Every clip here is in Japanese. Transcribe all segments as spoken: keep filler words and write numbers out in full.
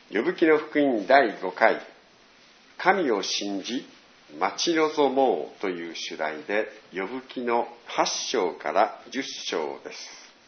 呼ぶ記の福音だいごかい、神を信じ待ち望もうという主題で、呼ぶ記のはち章からじゅっ章です。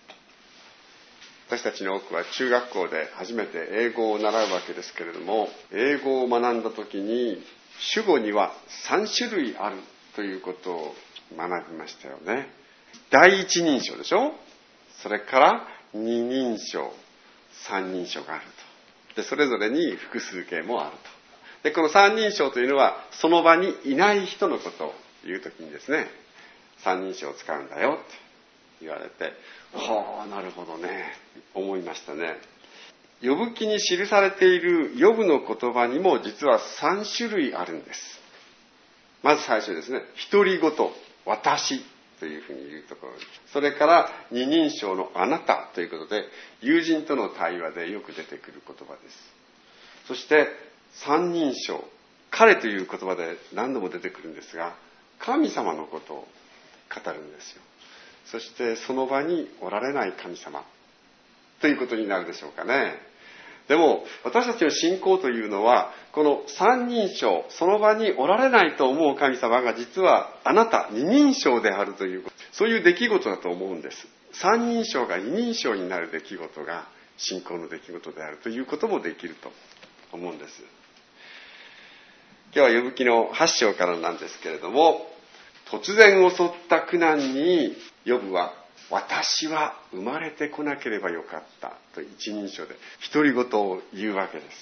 私たちの多くは中学校で初めて英語を習うわけですけれども、英語を学んだ時に主語にはさん種類あるということを学びましたよね。第一人称でしょ。それから二人称、三人称があると。で、それぞれに複数形もあると。で、この三人称というのはその場にいない人のことを言うときにですね、三人称を使うんだよって言われて、はあ、なるほどね、思いましたね。呼ぶ記に記されている呼ぶの言葉にも実は三種類あるんです。まず最初ですね、独り言、私というふうに言うところ、それから二人称のあなたということで、友人との対話でよく出てくる言葉です。そして三人称、彼という言葉で何度も出てくるんですが、神様のことを語るんですよ。そしてその場におられない神様ということになるでしょうかね。でも私たちの信仰というのは、この三人称、その場におられないと思う神様が実はあなた、二人称であるという、そういう出来事だと思うんです。三人称が二人称になる出来事が信仰の出来事であるということもできると思うんです。今日は呼ぶ記のはち章からなんですけれども、突然襲った苦難にヨブは、私は生まれてこなければよかったと一人称で独り言を言うわけです。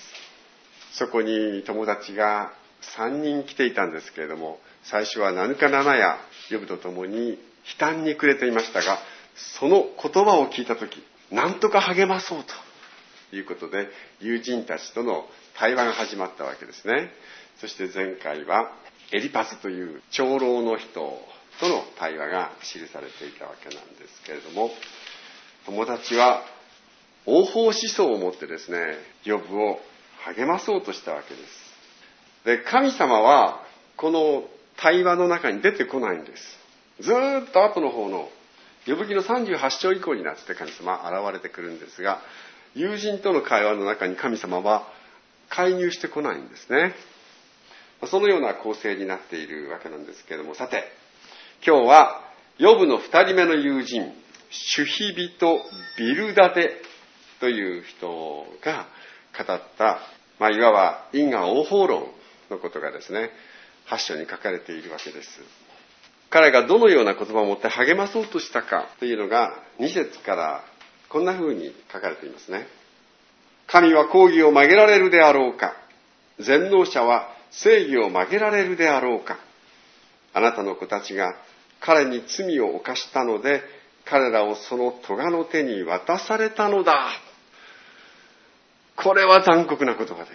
そこに友達がさんにん来ていたんですけれども、最初は七日七夜ヨブと共に悲嘆に暮れていましたが、その言葉を聞いたとき、なんとか励まそうということで友人たちとの対話が始まったわけですね。そして前回はエリパスという長老の人との対話が記されていたわけなんですけれども、友達は応報思想を持ってですね、ヨブを励まそうとしたわけです。で、神様はこの対話の中に出てこないんです。ずーっと後の方のヨブ記のさんじゅうはち章以降になって神様は現れてくるんですが、友人との会話の中に神様は介入してこないんですね。そのような構成になっているわけなんですけれども、さて今日はヨブの二人目の友人、シュヒビとビルダデという人が語った、まあ、いわば因果応報論のことがですね、はち章に書かれているわけです。彼がどのような言葉を持って励まそうとしたかというのがに節からこんな風に書かれていますね。神は公義を曲げられるであろうか。全能者は正義を曲げられるであろうか。あなたの子たちが彼に罪を犯したので、彼らをその咎の手に渡されたのだ。これは残酷な言葉です。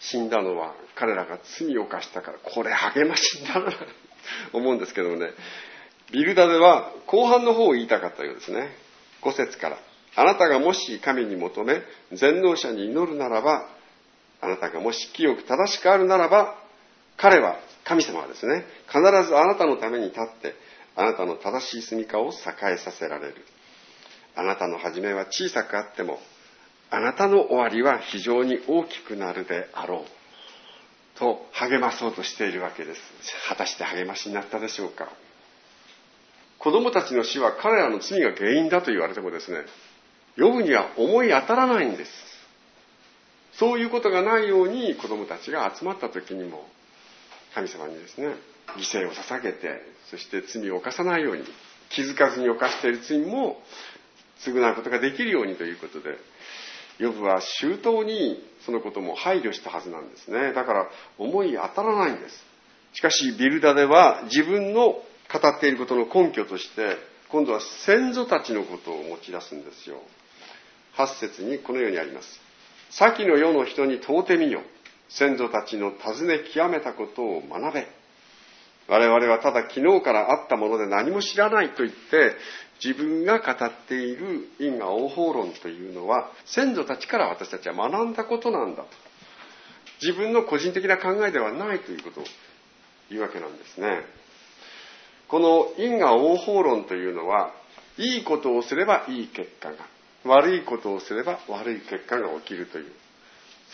死んだのは彼らが罪を犯したから、これ励ましだな思うんですけどもね、ビルダデは後半の方を言いたかったようですね。ご節から、あなたがもし神に求め全能者に祈るならば、あなたがもし清く正しくあるならば、彼は神様はですね、必ずあなたのために立ってあなたの正しい住みかを栄えさせられる。あなたの始めは小さくあっても、あなたの終わりは非常に大きくなるであろうと励まそうとしているわけです。果たして励ましになったでしょうか。子供たちの死は彼らの罪が原因だと言われてもですね、ヨブには思い当たらないんです。そういうことがないように子供たちが集まった時にも神様にですね、犠牲を捧げて、そして罪を犯さないように、気づかずに犯している罪も償うことができるようにということで、ヨブは周到にそのことも配慮したはずなんですね。だから思い当たらないんです。しかしビルダデは自分の語っていることの根拠として、今度は先祖たちのことを持ち出すんですよ。はち節にこのようにあります。先の世の人に問うてみよ。先祖たちの尋ね極めたことを学べ。我々はただ昨日からあったもので何も知らないと言って、自分が語っている因果応報論というのは先祖たちから私たちは学んだことなんだと。自分の個人的な考えではないということを言うわけなんですね。この因果応報論というのは、いいことをすればいい結果が、悪いことをすれば悪い結果が起きるという、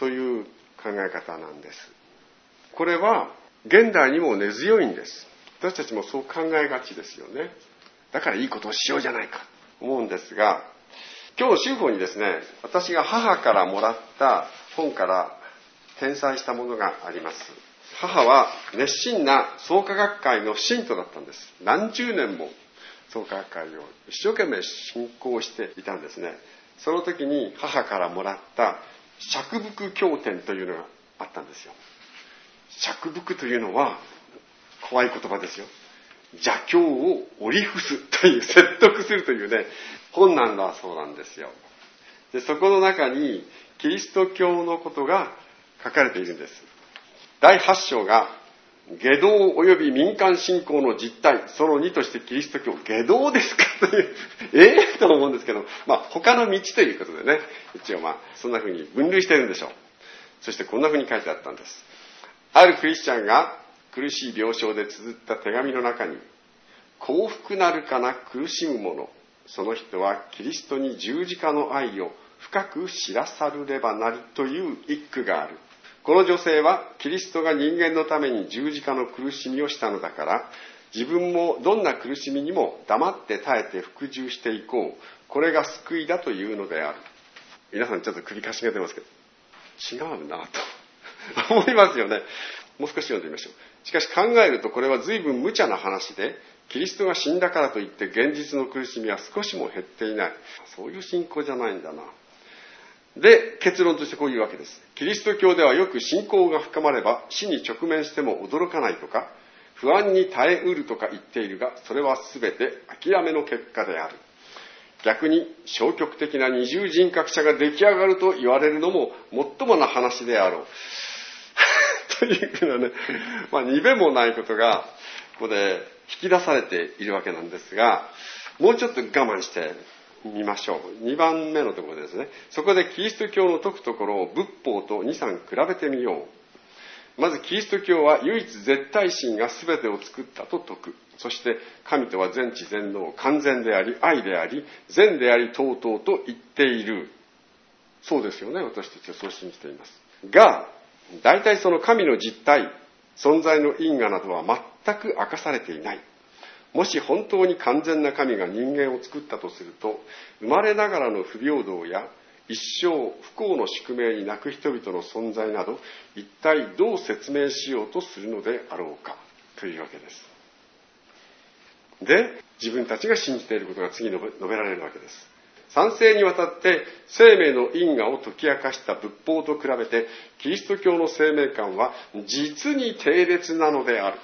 という考え方なんです。これは現代にも根強いんです。私たちもそう考えがちですよね。だからいいことをしようじゃないかと思うんですが、今日の週報にですね、私が母からもらった本から転載したものがあります。母は熱心な創価学会の信徒だったんです。何十年も創価学会を一生懸命信仰していたんですね。その時に母からもらった釈伏経典というのがあったんですよ。釈伏というのは怖い言葉ですよ。邪教を折り伏すという、説得するというね、本なんだそうなんですよ。で、そこの中にキリスト教のことが書かれているんです。だいはち章が外道及び民間信仰の実態、そのにとしてキリスト教、外道ですかという、ええと思うんですけど、まあ他の道ということでね、一応まあそんな風に分類しているんでしょう。そしてこんな風に書いてあったんです。あるクリスチャンが苦しい病床で綴った手紙の中に、幸福なるかな苦しむ者、その人はキリストに十字架の愛を深く知らさるればなりという一句がある。この女性はキリストが人間のために十字架の苦しみをしたのだから、自分もどんな苦しみにも黙って耐えて服従していこう。これが救いだというのである。皆さんちょっと首かしげてますけど、違うなと思いますよね。もう少し読んでみましょう。しかし考えるとこれは随分無茶な話で、キリストが死んだからといって現実の苦しみは少しも減っていない。そういう信仰じゃないんだな。で、結論としてこういうわけです。キリスト教ではよく信仰が深まれば死に直面しても驚かないとか、不安に耐えうるとか言っているが、それは全て諦めの結果である。逆に消極的な二重人格者が出来上がると言われるのももっともな話であろう。というふうなね、まあ、にべもないことがここで引き出されているわけなんですが、もうちょっと我慢してみましょう。にばんめのところですね。そこでキリスト教の説くところを仏法とに、さん比べてみよう。まずキリスト教は唯一絶対神が全てを作ったと説く。そして神とは全知全能、完全であり、愛であり、善であり、尊々と言っている。そうですよね。私たちはそう信じています。が、大体その神の実態、存在の因果などは全く明かされていない。もし本当に完全な神が人間を作ったとすると、生まれながらの不平等や一生不幸の宿命に泣く人々の存在など、一体どう説明しようとするのであろうかというわけです。で、自分たちが信じていることが次に述べられるわけです。三世にわたって生命の因果を解き明かした仏法と比べて、キリスト教の生命観は実に低劣なのである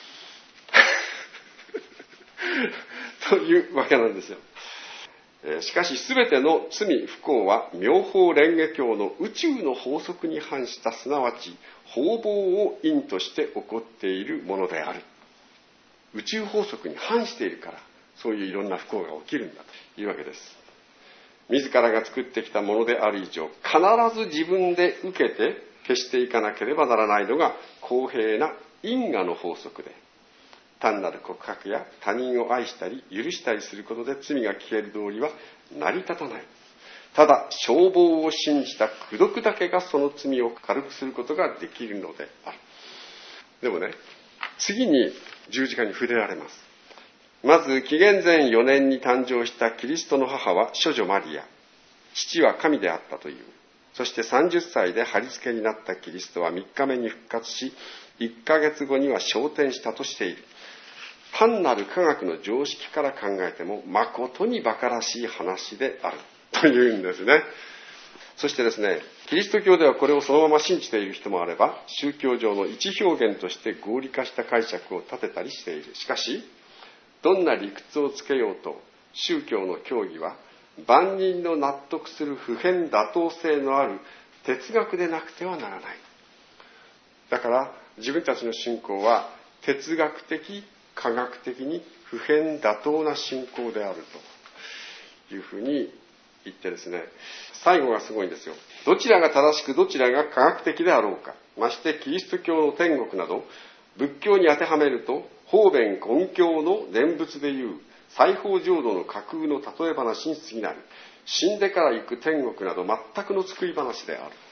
というわけなんですよ。しかし全ての罪不幸は妙法蓮華経の宇宙の法則に反した、すなわち法謀を因として起こっているものである。宇宙法則に反しているから、そういういろんな不幸が起きるんだというわけです。自らが作ってきたものである以上、必ず自分で受けて消していかなければならないのが公平な因果の法則で、単なる告白や他人を愛したり許したりすることで罪が消える道理は成り立たない。ただ消防を信じた功徳だけがその罪を軽くすることができるのである。でもね、次に十字架に触れられます。まず紀元前よねんに誕生したキリストの母は処女マリア、父は神であったという。そしてさんじゅっさいで貼り付けになったキリストはみっかめに復活し、いっかげつごには昇天したとしている。単なる科学の常識から考えても誠に馬鹿らしい話であるというんですね。そしてですね、キリスト教ではこれをそのまま信じている人もあれば、宗教上の一表現として合理化した解釈を立てたりしている。しかしどんな理屈をつけようと、宗教の教義は万人の納得する不変妥当性のある哲学でなくてはならない。だから自分たちの信仰は哲学的、科学的に不変妥当な信仰であるというふうに言ってですね、最後がすごいんですよ。どちらが正しくどちらが科学的であろうか、ましてキリスト教の天国など仏教に当てはめると方便根教の念仏でいう西方浄土の架空の例え話に過ぎない。死んでから行く天国など全くの作り話である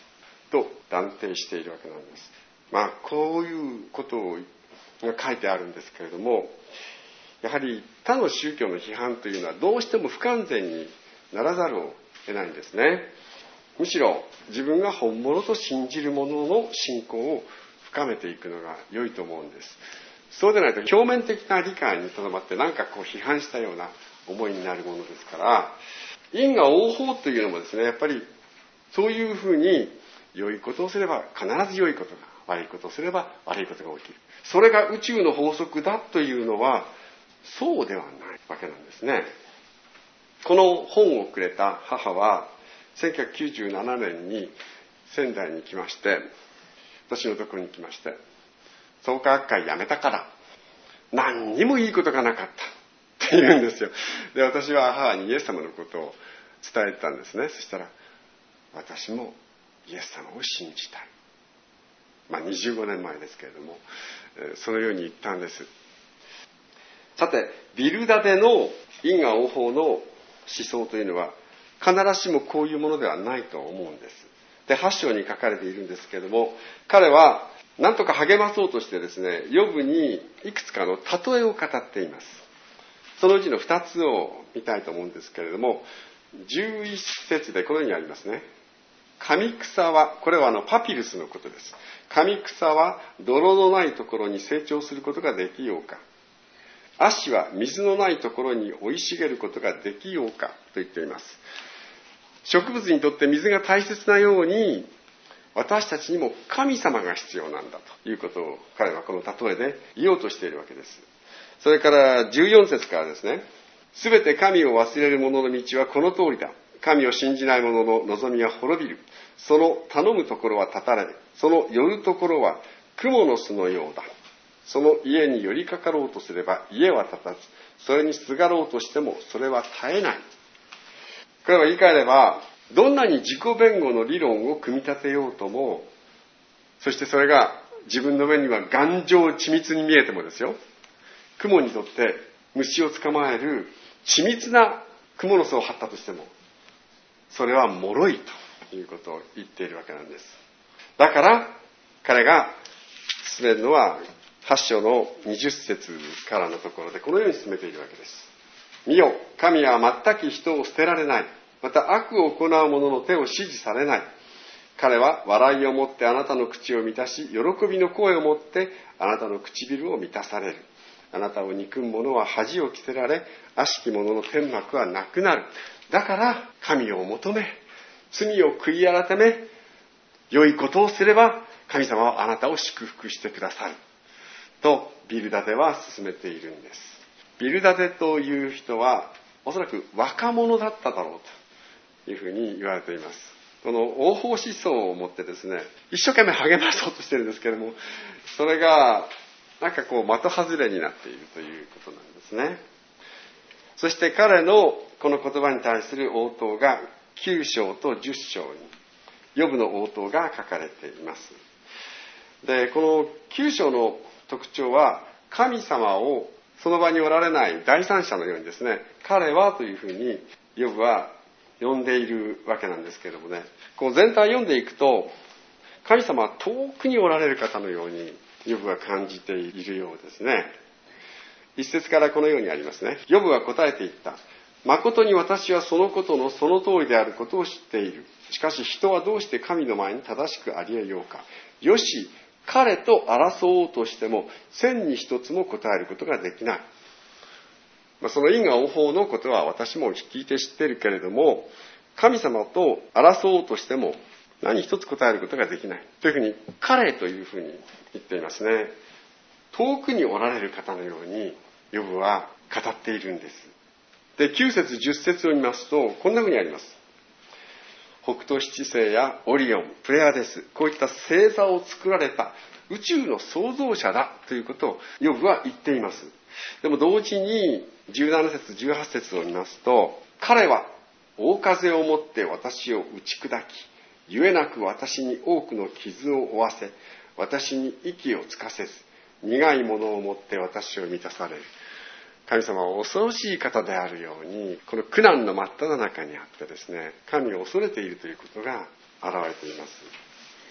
と断定しているわけなんです。まあこういうことが書いてあるんですけれども、やはり他の宗教の批判というのはどうしても不完全にならざるを得ないんですね。むしろ自分が本物と信じるものの信仰を深めていくのが良いと思うんです。そうでないと表面的な理解にとどまって何かこう批判したような思いになるものですから、因果応報というのもですね、やっぱりそういうふうに良いことをすれば必ず良いことが、悪いことをすれば悪いことが起きる。それが宇宙の法則だというのはそうではないわけなんですね。この本をくれた母はせんきゅうひゃくきゅうじゅうななねんに仙台に来まして、私のところに来まして、創価学会辞めたから何にもいいことがなかったって言うんですよ。で、私は母にイエス様のことを伝えたんですね。そしたら、私もイエス様を信じたい。まあにじゅうごねんまえですけれども、そのように言ったんです。さて、ビルダデの因果応報の思想というのは必ずしもこういうものではないと思うんです。で、はち章に書かれているんですけれども、彼は何とか励まそうとしてですね、ヨブにいくつかの例えを語っています。そのうちのふたつを見たいと思うんですけれども、じゅういち節でこのようにありますね。神草は、これはあのパピルスのことです。神草は泥のないところに成長することができようか。葦は水のないところに生い茂ることができようかと言っています。植物にとって水が大切なように、私たちにも神様が必要なんだということを彼はこの例えで言おうとしているわけです。それからじゅうよん節からですね。すべて神を忘れる者の道はこの通りだ。神を信じない者の望みは滅びる。その頼むところは断たれ、その寄るところは蜘蛛の巣のようだ。その家に寄りかかろうとすれば家は立たず、それにすがろうとしてもそれは絶えない。これは言い換えれば、どんなに自己弁護の理論を組み立てようとも、そしてそれが自分の目には頑丈緻密に見えてもですよ、蜘蛛にとって虫を捕まえる緻密な蜘蛛の巣を張ったとしても、それは脆いということを言っているわけなんです。だから彼が進めるのははち章のにじゅっ節からのところでこのように進めているわけです。見よ、神は全く人を捨てられない。また悪を行う者の手を支持されない。彼は笑いをもってあなたの口を満たし、喜びの声をもってあなたの唇を満たされる。あなたを憎む者は恥を着せられ、悪しき者の天幕はなくなる。だから神を求め、罪を悔い改め、良いことをすれば神様はあなたを祝福してくださる。とビルダデは進めているんです。ビルダデという人はおそらく若者だっただろうというふうに言われています。この応報思想を持ってですね、一生懸命励まそうとしてるんですけれども、それがなんかこう的外れになっているということなんですね。そして彼のこの言葉に対する応答がきゅう章とじゅっ章にヨブの応答が書かれています。で、このきゅう章の特徴は神様をその場におられない第三者のようにですね、彼はというふうにヨブは呼んでいるわけなんですけれどもね、こう全体を読んでいくと神様は遠くにおられる方のようにヨブは感じているようですね。一節からこのようにありますね。ヨブは答えていった。誠に私はそのことのその通りであることを知っている。しかし人はどうして神の前に正しくあり得ようか。よし、彼と争おうとしても千に一つも答えることができない。まあ、その因果応報のことは私も聞いて知っているけれども、神様と争おうとしても何一つ答えることができない。というふうに彼というふうに言っていますね。遠くにおられる方のようにヨブは語っているんです。で、きゅう節じゅっ節を見ますとこんなふうにあります。北斗七星やオリオン、プレアデス、こういった星座を作られた宇宙の創造者だということをヨブは言っています。でも同時にじゅうなな節じゅうはち節を見ますと、彼は大風をもって私を打ち砕き、ゆえなく私に多くの傷を負わせ、私に息をつかせず、苦いものをもって私を満たされる。神様は恐ろしい方であるように、この苦難の真っ只中にあってですね、神を恐れているということが現れています。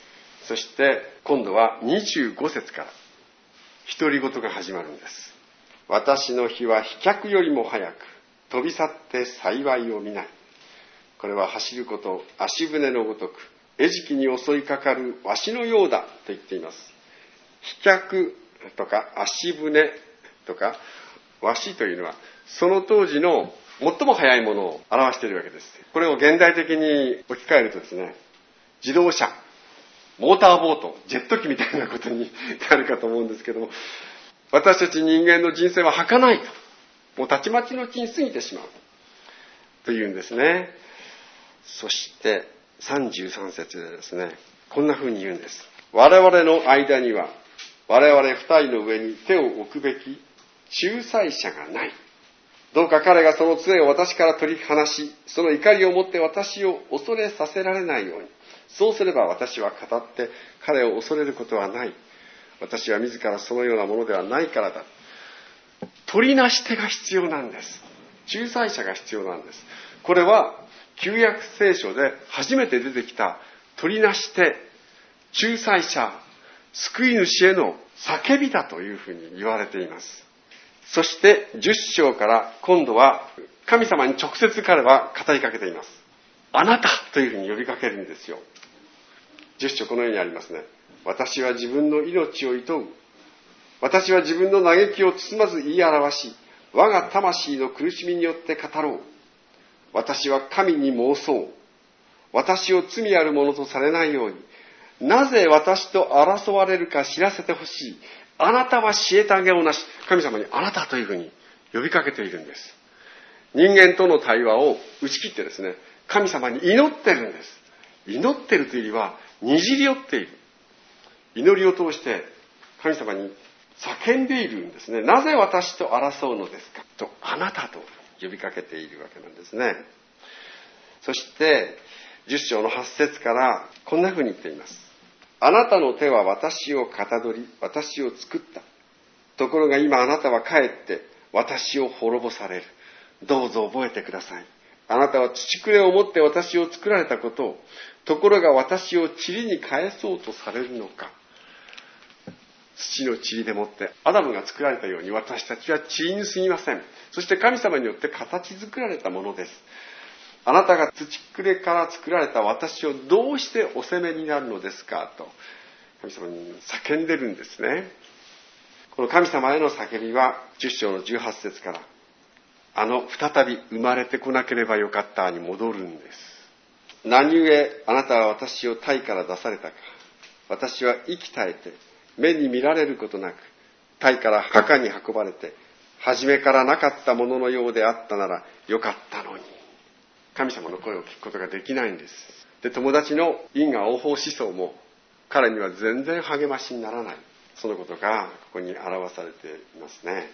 そして今度はにじゅうご節から独り言が始まるんです。私の日は飛脚よりも早く飛び去って幸いを見ない。これは走ること、足舟のごとく餌食に襲いかかるわしのようだと言っています。飛脚とか足舟とかわしというのはその当時の最も速いものを表しているわけです。これを現代的に置き換えるとですね、自動車、モーターボート、ジェット機みたいなことになるかと思うんですけども、私たち人間の人生は儚いと、もうたちまちのうちに過ぎてしまうというんですね。そしてさんじゅうさん節でですね、こんな風に言うんです。我々の間には我々二人の上に手を置くべき仲裁者がない。どうか彼がその杖を私から取り離し、その怒りをもって私を恐れさせられないように。そうすれば私は語って彼を恐れることはない。私は自らそのようなものではないからだ。取りなし手が必要なんです。仲裁者が必要なんです。これは旧約聖書で初めて出てきた取りなし手、仲裁者、救い主への叫びだというふうに言われています。そしてじゅっ章から今度は神様に直接彼は語りかけています。あなたというふうに呼びかけるんですよ。じゅっ章このようにありますね。私は自分の命を厭う。私は自分の嘆きを包まず言い表し、我が魂の苦しみによって語ろう。私は神に申そう。私を罪あるものとされないように、なぜ私と争われるか知らせてほしい。あなたは虐げをなし。神様にあなたというふうに呼びかけているんです。人間との対話を打ち切ってですね、神様に祈ってるんです。祈ってるというよりは、にじり寄っている。祈りを通して神様に叫んでいるんですね。なぜ私と争うのですかと、あなたと呼びかけているわけなんですね。そしてじゅっ章のはち節からこんなふうに言っています。あなたの手は私をかたどり、私を作った。ところが今あなたは帰って私を滅ぼされる。どうぞ覚えてください。あなたは土くれを持って私を作られたことを、ところが私を塵に返そうとされるのか。土の塵でもってアダムが作られたように私たちは塵に過ぎません。そして神様によって形作られたものです。あなたが土くれから作られた私をどうしてお責めになるのですかと神様に叫んでるんですね。この神様への叫びはじゅっ章のじゅうはち節からあの再び生まれてこなければよかったに戻るんです。何故あなたは私を体から出されたか。私は息絶えて目に見られることなく体から墓に運ばれて初めからなかったもののようであったならよかったのに。神様の声を聞くことができないんです。で、友達の因果応報思想も彼には全然励ましにならない。そのことがここに表されていますね。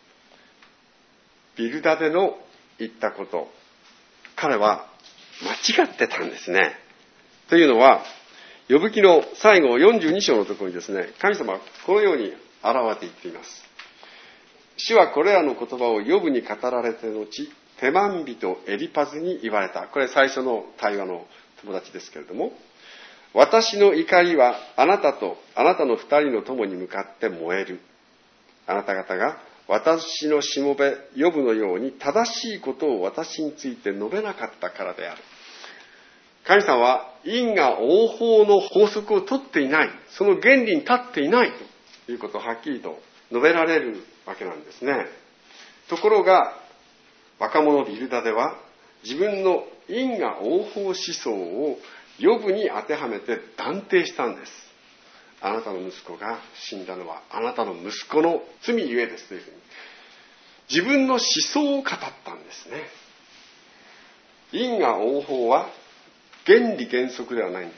ビルダデの言ったこと、彼は間違ってたんですね。というのはヨブ記の最後よんじゅうに章のところにですね、神様はこのように表れていっています。主はこれらの言葉をヨブに語られて後、テマン人エリパズに言われた。これ最初の対話の友達ですけれども、私の怒りはあなたとあなたの二人の友に向かって燃える。あなた方が私のしもべヨブのように正しいことを私について述べなかったからである。神様は因果応報の法則をとっていない、その原理に立っていないということをはっきりと述べられるわけなんですね。ところが若者ビルダでは自分の因果応報思想をヨブに当てはめて断定したんです。あなたの息子が死んだのはあなたの息子の罪ゆえですというふうに自分の思想を語ったんですね。因果応報は原理原則ではないんです。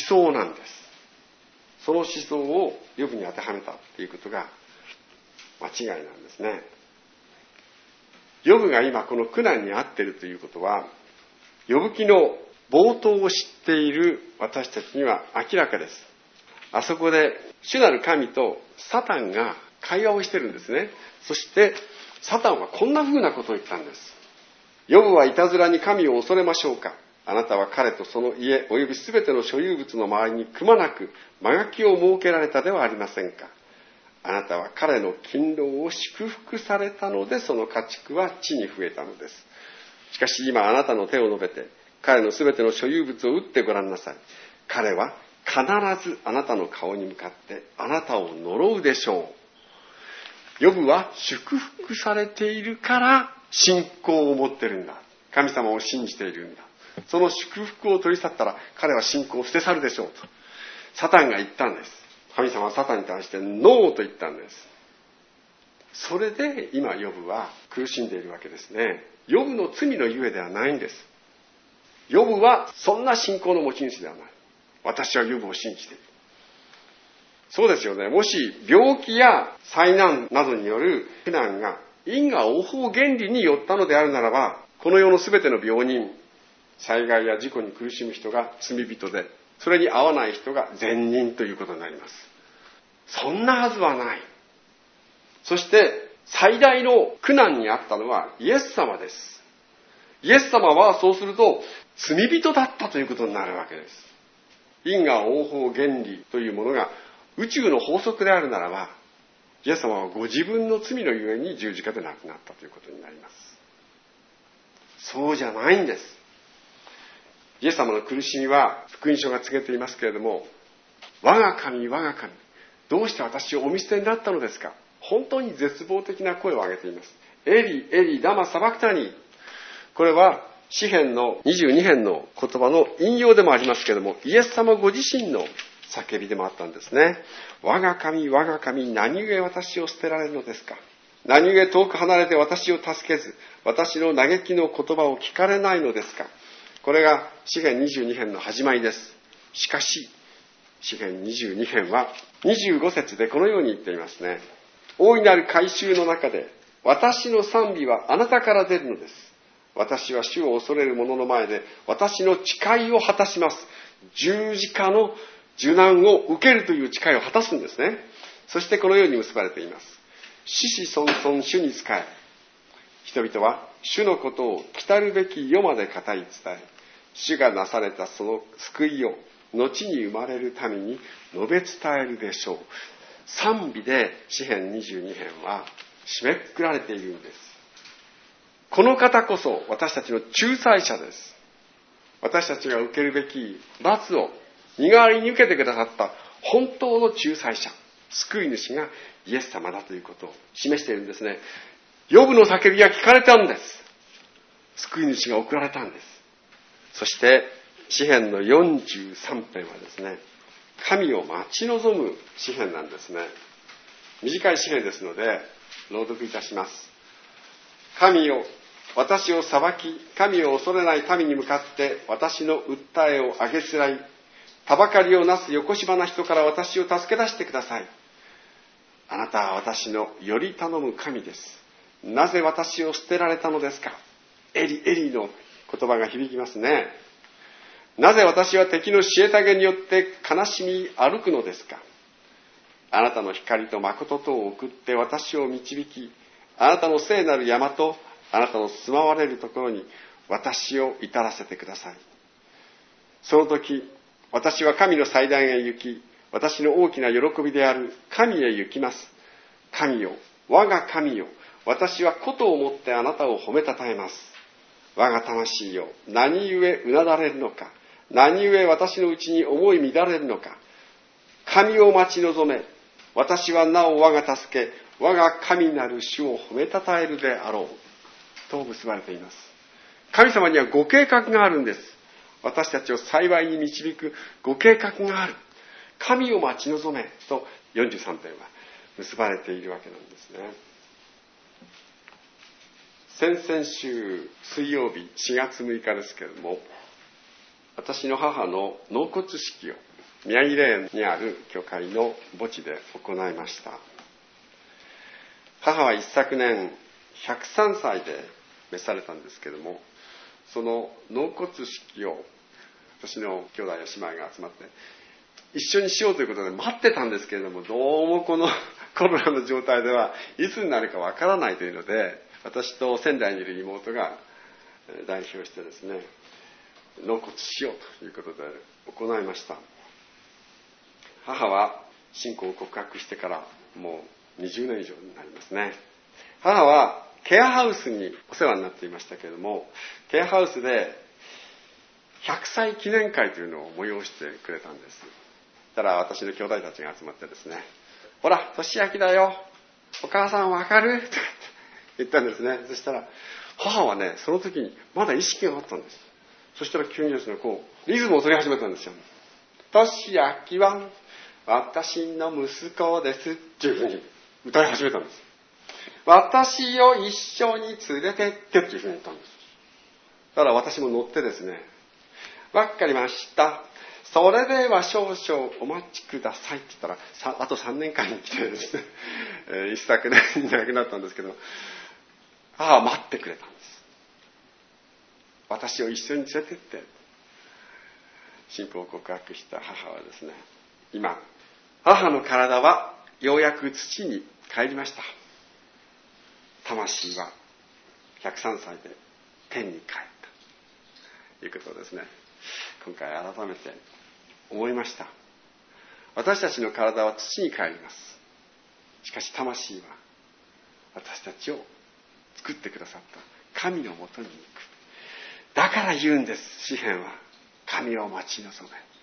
思想なんです。その思想をヨブに当てはめたということが間違いなんですね。ヨブが今この苦難に遭っているということは、ヨブ記の冒頭を知っている私たちには明らかです。あそこで主なる神とサタンが会話をしてるんですね。そしてサタンはこんな風なことを言ったんです。ヨブはいたずらに神を恐れましょうか。 あなたは彼とその家およびすべての所有物の周りにくまなく間垣を設けられたではありませんか。あなたは彼の勤労を祝福されたので、その家畜は地に増えたのです。しかし今あなたの手を伸べて彼のすべての所有物を打ってごらんなさい。彼は必ずあなたの顔に向かってあなたを呪うでしょう。ヨブは祝福されているから信仰を持ってるんだ。神様を信じているんだ。その祝福を取り去ったら彼は信仰を捨て去るでしょうとサタンが言ったんです。神様はサタンに対してノーと言ったんです。それで今ヨブは苦しんでいるわけですね。ヨブの罪のゆえではないんです。ヨブはそんな信仰の持ち主ではない。私はヨブを信じている。そうですよね。もし病気や災難などによる苦難が因果応報原理によったのであるならば、この世のすべての病人、災害や事故に苦しむ人が罪人で、それに合わない人が善人ということになります。そんなはずはない。そして最大の苦難にあったのはイエス様です。イエス様はそうすると罪人だったということになるわけです。因果応報原理というものが宇宙の法則であるならば、イエス様はご自分の罪のゆえに十字架で亡くなったということになります。そうじゃないんです。イエス様の苦しみは福音書が告げていますけれども、我が神我が神、どうして私をお見捨てになったのですか。本当に絶望的な声を上げています。エリエリラマサバクタニ。これは詩編のにじゅうに編の言葉の引用でもありますけれども、イエス様ご自身の叫びでもあったんですね。我が神我が神、何故私を捨てられるのですか。何故遠く離れて私を助けず、私の嘆きの言葉を聞かれないのですか。これが詩編にじゅうに編の始まりです。しかし詩編にじゅうに編はにじゅうご節でこのように言っていますね。大いなる改宗の中で私の賛美はあなたから出るのです。私は主を恐れる者の前で私の誓いを果たします。十字架の受難を受けるという誓いを果たすんですね。そしてこのように結ばれています。子々孫々主に仕え、人々は主のことを来るべき世まで語り伝え、主がなされたその救いを後に生まれる民に述べ伝えるでしょう。賛美で詩編にじゅうに編は締めくくられているんです。この方こそ私たちの仲裁者です。私たちが受けるべき罰を身代わりに受けてくださった本当の仲裁者、救い主がイエス様だということを示しているんですね。ヨブの叫びが聞かれたんです。救い主が送られたんです。そして詩編のよんじゅうさん編はですね、神を待ち望む詩編なんですね。短い詩編ですので朗読いたします。神よ、私を裁き、神を恐れない民に向かって私の訴えをあげつらい、たばかりをなすよこしばな人から私を助け出してください。あなたは私のより頼む神です。なぜ私を捨てられたのですか。エリエリの言葉が響きますね。なぜ私は敵の虐げによって悲しみ歩くのですか。あなたの光と誠とを送って私を導き、あなたの聖なる山とあなたの住まわれるところに私を至らせてください。その時私は神の祭壇へ行き、私の大きな喜びである神へ行きます。神よ、我が神よ、私はことをもってあなたを褒めたたえます。我が魂よ、何故うなだれるのか。何故私のうちに思い乱れるのか。神を待ち望め。私はなお我が助け、我が神なる主を褒めたたえるであろう。と結ばれています。神様にはご計画があるんです。私たちを幸いに導くご計画がある。神を待ち望め。とよんじゅうさん編は結ばれているわけなんですね。先々週水曜日しがつむいかですけれども、私の母の納骨式を宮城霊園にある教会の墓地で行いました。母は一昨年ひゃくさんさいで召されたんですけれども、その納骨式を私の兄弟や姉妹が集まって一緒にしようということで待ってたんですけれども、どうもこのコロナの状態ではいつになるかわからないというので、私と仙台にいる妹が代表してですね、 納骨しようということで行いました。母は信仰を告白してからもうにじゅうねん以上になりますね。母はケアハウスにお世話になっていましたけれども、ケアハウスでひゃくさい記念会というのを催してくれたんです。だから私の兄弟たちが集まってですね、ほら、年明けだよ、お母さんわかると言ったんですね。そしたら母はね、その時にまだ意識があったんです。そしたら急にですね、こうリズムを取り始めたんですよ。年明けは私の息子ですっていうふうに歌い始めたんです。私を一緒に連れてってっていうふうに言ったんです。だから私も乗ってですね、わかりました、それでは少々お待ちくださいって言ったら、さあとさんねんかんに来てですね、えー、一昨年に亡くなったんですけど、母は待ってくれたんです。私を一緒に連れてって信仰を告白した母はですね、今母の体はようやく土に帰りました。魂はひゃくさんさいで天に帰ったということですね。今回改めて思いました。私たちの体は土に帰ります。しかし魂は私たちを作ってくださった神のもとに行く。だから言うんです、詩篇は。神を待ち望め。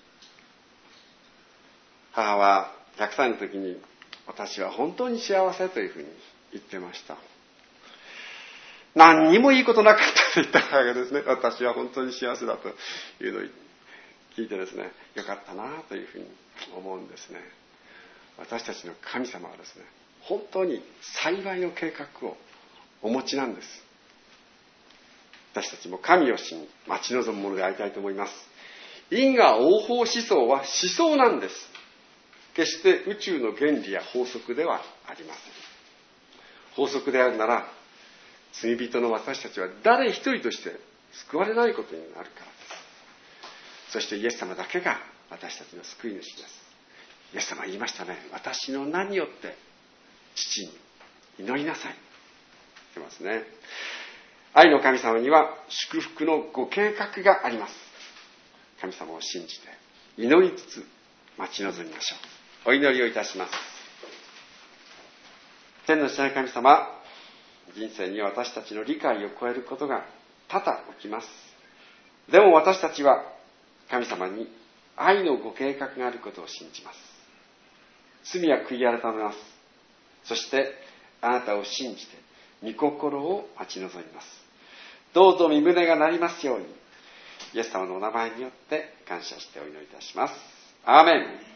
母はひゃくさいの時に、私は本当に幸せというふうに言ってました。何にもいいことなかったと言った母がですね、私は本当に幸せだというのを聞いてですね、よかったなというふうに思うんですね。私たちの神様はですね、本当に幸いの計画をお持ちなんです。私たちも神を信じ待ち望むものでありたいと思います。因果応報思想は思想なんです。決して宇宙の原理や法則ではありません。法則であるなら、罪人の私たちは誰一人として救われないことになるからです。そしてイエス様だけが私たちの救い主です。イエス様は言いましたね。私の名によって父に祈りなさい。言ってますね。愛の神様には祝福のご計画があります。神様を信じて祈りつつ待ち望みましょう。お祈りをいたします。天の父なる神様、人生には私たちの理解を超えることが多々起きます。でも私たちは神様に愛のご計画があることを信じます。罪は悔い改めます。そしてあなたを信じて御心を待ち望みます。どうぞ御胸が鳴りますように、イエス様のお名前によって感謝してお祈りいたします。アーメン。